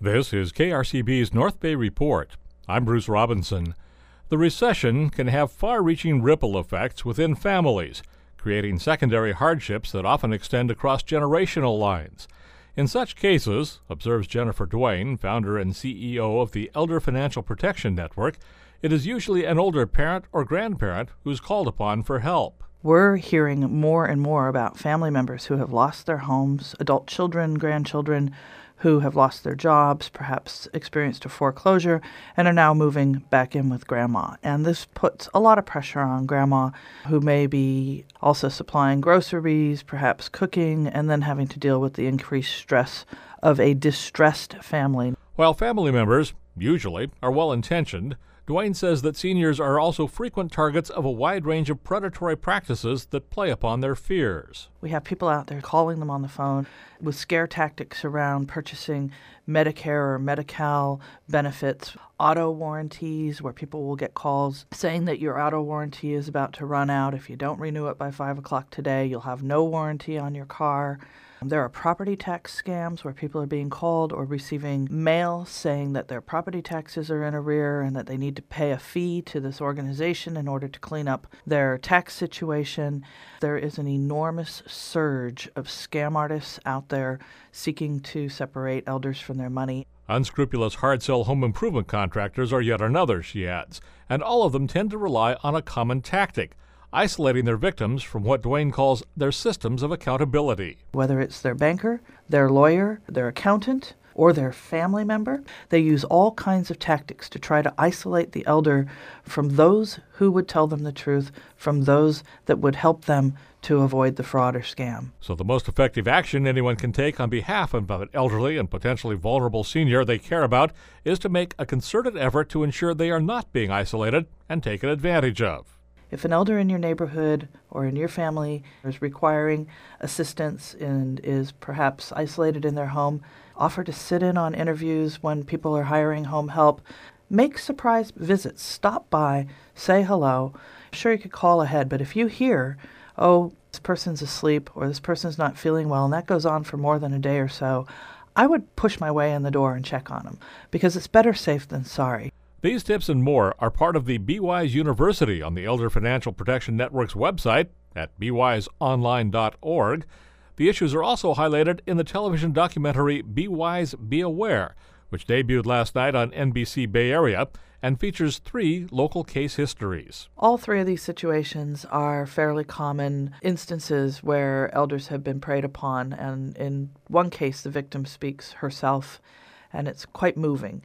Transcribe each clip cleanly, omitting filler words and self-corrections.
This is KRCB's North Bay Report. I'm Bruce Robinson. The recession can have far-reaching ripple effects within families, creating secondary hardships that often extend across generational lines. In such cases, observes Jennifer Duane, founder and CEO of the Elder Financial Protection Network, it is usually an older parent or grandparent who's called upon for help. We're hearing more and more about family members who have lost their homes, adult children, grandchildren who have lost their jobs, perhaps experienced a foreclosure, and are now moving back in with grandma. And this puts a lot of pressure on grandma, who may be also supplying groceries, perhaps cooking, and then having to deal with the increased stress of a distressed family. While family members, usually, are well-intentioned, Duane says that seniors are also frequent targets of a wide range of predatory practices that play upon their fears. We have people out there calling them on the phone with scare tactics around purchasing Medicare or Medi-Cal benefits, auto warranties, where people will get calls saying that your auto warranty is about to run out. If you don't renew it by 5 o'clock today, you'll have no warranty on your car. There are property tax scams where people are being called or receiving mail saying that their property taxes are in arrear and that they need to pay a fee to this organization in order to clean up their tax situation. There is an enormous surge of scam artists out there seeking to separate elders from their money. Unscrupulous hard-sell home improvement contractors are yet another, she adds, and all of them tend to rely on a common tactic: isolating their victims from what Duane calls their systems of accountability. Whether it's their banker, their lawyer, their accountant, or their family member, they use all kinds of tactics to try to isolate the elder from those who would tell them the truth, from those that would help them to avoid the fraud or scam. So the most effective action anyone can take on behalf of an elderly and potentially vulnerable senior they care about is to make a concerted effort to ensure they are not being isolated and taken advantage of. If an elder in your neighborhood or in your family is requiring assistance and is perhaps isolated in their home, offer to sit in on interviews when people are hiring home help. Make surprise visits. Stop by, say hello. Sure, you could call ahead, but if you hear, oh, this person's asleep or this person's not feeling well, and that goes on for more than a day or so, I would push my way in the door and check on them, because it's better safe than sorry. These tips and more are part of the BeWise University on the Elder Financial Protection Network's website at bewiseonline.org. The issues are also highlighted in the television documentary Be Wise, Be Aware, which debuted last night on NBC Bay Area and features 3 local case histories. All 3 of these situations are fairly common instances where elders have been preyed upon, and in one case the victim speaks herself, and it's quite moving.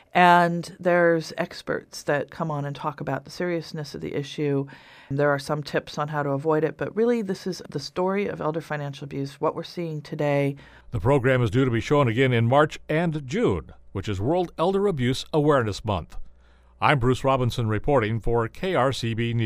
And there's experts that come on and talk about the seriousness of the issue. There are some tips on how to avoid it, but really this is the story of elder financial abuse, what we're seeing today. The program is due to be shown again in March and June, which is World Elder Abuse Awareness Month. I'm Bruce Robinson reporting for KRCB News.